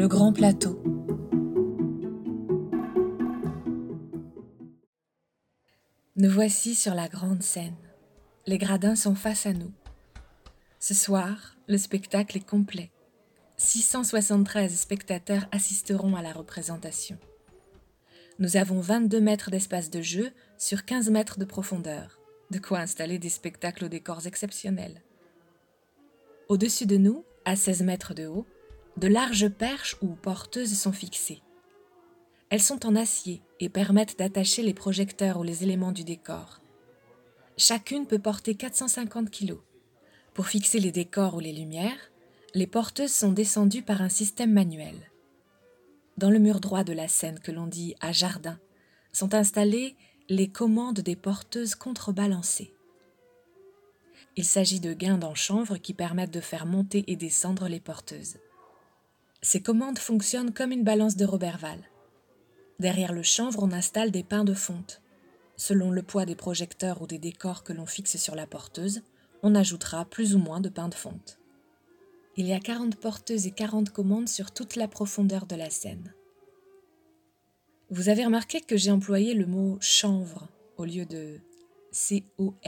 Le grand plateau. Nous voici sur la grande scène. Les gradins sont face à nous. Ce soir, le spectacle est complet. 673 spectateurs assisteront à la représentation. Nous avons 22 mètres d'espace de jeu sur 15 mètres de profondeur. De quoi installer des spectacles aux décors exceptionnels. Au-dessus de nous, à 16 mètres de haut, de larges perches ou porteuses sont fixées. Elles sont en acier et permettent d'attacher les projecteurs ou les éléments du décor. Chacune peut porter 450 kg. Pour fixer les décors ou les lumières, les porteuses sont descendues par un système manuel. Dans le mur droit de la scène que l'on dit à jardin, sont installées les commandes des porteuses contrebalancées. Il s'agit de guindes en chanvre qui permettent de faire monter et descendre les porteuses. Ces commandes fonctionnent comme une balance de Roberval. Derrière le chanvre, on installe des pains de fonte. Selon le poids des projecteurs ou des décors que l'on fixe sur la porteuse, on ajoutera plus ou moins de pains de fonte. Il y a 40 porteuses et 40 commandes sur toute la profondeur de la scène. Vous avez remarqué que j'ai employé le mot « chanvre » au lieu de « C-O-R-D-E ».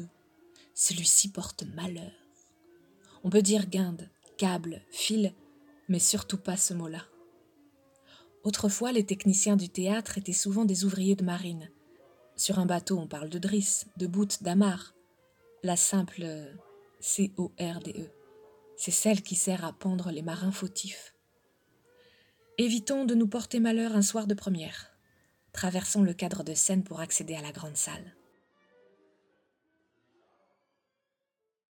Celui-ci porte malheur. On peut dire guinde, câble, fil, mais surtout pas ce mot-là. Autrefois, les techniciens du théâtre étaient souvent des ouvriers de marine. Sur un bateau, on parle de drisse, de boute, d'amarre. La simple C-O-R-D-E, c'est celle qui sert à pendre les marins fautifs. Évitons de nous porter malheur un soir de première. Traversons le cadre de scène pour accéder à la grande salle.